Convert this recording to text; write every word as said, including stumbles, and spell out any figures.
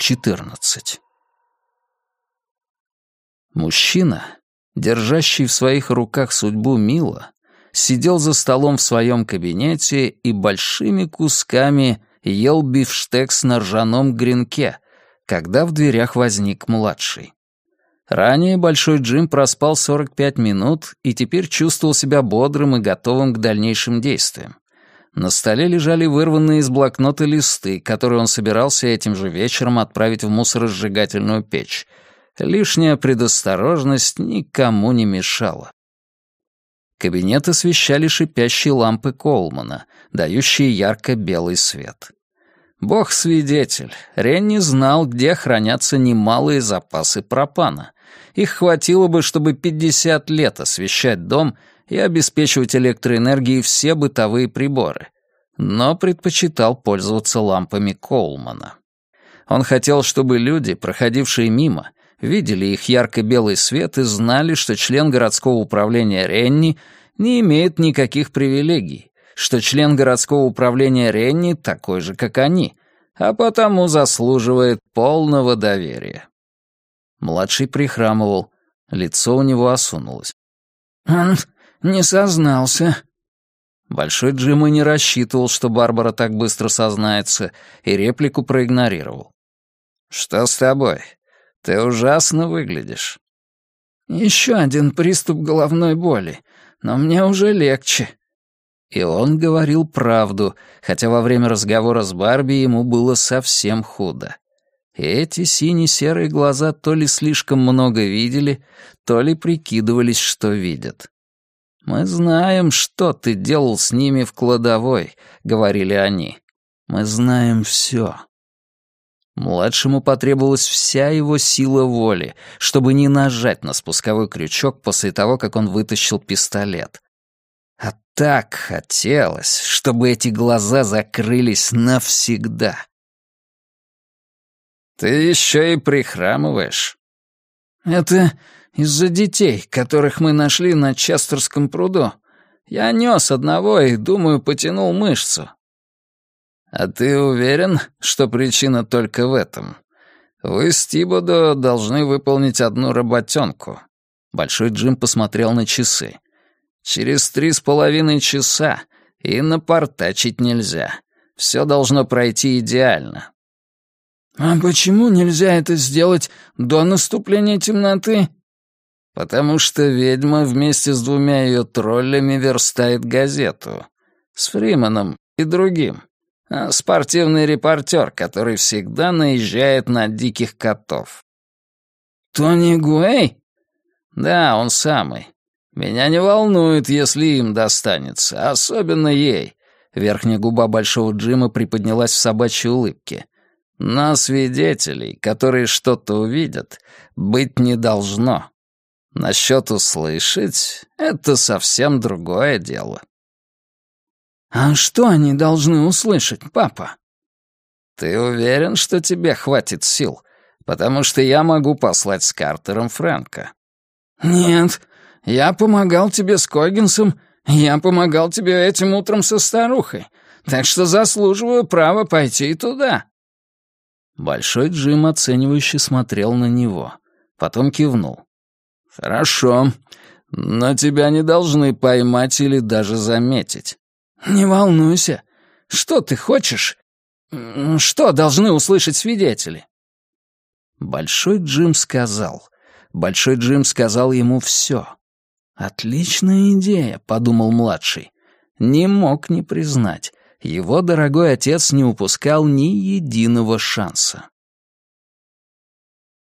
четырнадцать. Мужчина, держащий в своих руках судьбу Мила, сидел за столом в своем кабинете и большими кусками ел бифштекс на ржаном гренке, когда в дверях возник младший. Ранее Большой Джим проспал сорок пять минут и теперь чувствовал себя бодрым и готовым к дальнейшим действиям. На столе лежали вырванные из блокнота листы, которые он собирался этим же вечером отправить в мусоросжигательную печь. Лишняя предосторожность никому не мешала. Кабинет освещали шипящие лампы Коулмана, дающие ярко-белый свет. Бог-свидетель, Ренни знал, где хранятся немалые запасы пропана. Их хватило бы, чтобы пятьдесят лет освещать дом и обеспечивать электроэнергией все бытовые приборы, но предпочитал пользоваться лампами Коулмана. Он хотел, чтобы люди, проходившие мимо, видели их ярко-белый свет и знали, что член городского управления Ренни не имеет никаких привилегий, что член городского управления Ренни такой же, как они, а потому заслуживает полного доверия. Младший прихрамывал, лицо у него осунулось. «Он не сознался». Большой Джим и не рассчитывал, что Барбара так быстро сознается, и реплику проигнорировал. «Что с тобой? Ты ужасно выглядишь». «Еще один приступ головной боли, но мне уже легче». И он говорил правду, хотя во время разговора с Барби ему было совсем худо. И эти сине-серые глаза то ли слишком много видели, то ли прикидывались, что видят. «Мы знаем, что ты делал с ними в кладовой», — говорили они. «Мы знаем все». Младшему потребовалась вся его сила воли, чтобы не нажать на спусковой крючок после того, как он вытащил пистолет. А так хотелось, чтобы эти глаза закрылись навсегда. «Ты еще и прихрамываешь». «Это из-за детей, которых мы нашли на Честерском пруду. Я нес одного и, думаю, потянул мышцу». «А ты уверен, что причина только в этом? Вы с Тибодо должны выполнить одну работенку». Большой Джим посмотрел на часы. «Через три с половиной часа, и напортачить нельзя. Все должно пройти идеально». «А почему нельзя это сделать до наступления темноты?» «Потому что ведьма вместе с двумя ее троллями верстает газету. С Фриманом и другим. А спортивный репортер, который всегда наезжает на диких котов». «Тони Гуэй?» «Да, он самый. Меня не волнует, если им достанется, особенно ей». Верхняя губа Большого Джима приподнялась в собачьей улыбке. «Но свидетелей, которые что-то увидят, быть не должно. Насчет услышать — это совсем другое дело». «А что они должны услышать, папа?» «Ты уверен, что тебе хватит сил? Потому что я могу послать с Картером Фрэнка». «Нет, я помогал тебе с Коггинсом, я помогал тебе этим утром со старухой, так что заслуживаю права пойти туда». Большой Джим оценивающе смотрел на него, потом кивнул. «Хорошо, но тебя не должны поймать или даже заметить». «Не волнуйся. Что ты хочешь? Что должны услышать свидетели?» Большой Джим сказал. Большой Джим сказал ему все. «Отличная идея», — подумал младший. Не мог не признать. Его дорогой отец не упускал ни единого шанса.